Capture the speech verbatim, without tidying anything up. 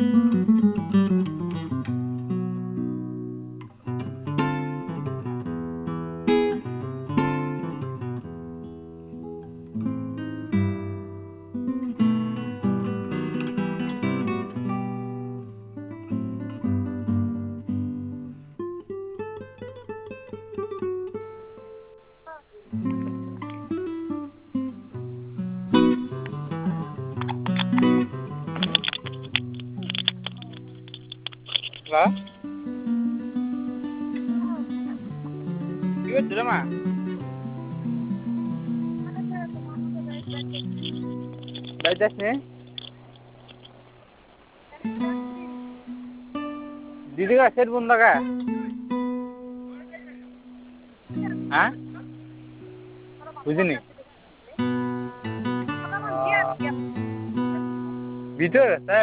hello কি হচ্ছে রে মা বাড়িতে আসনি দিদি কা সেট বন্ধ কা হ্যাঁ বুঝিনি ভিতর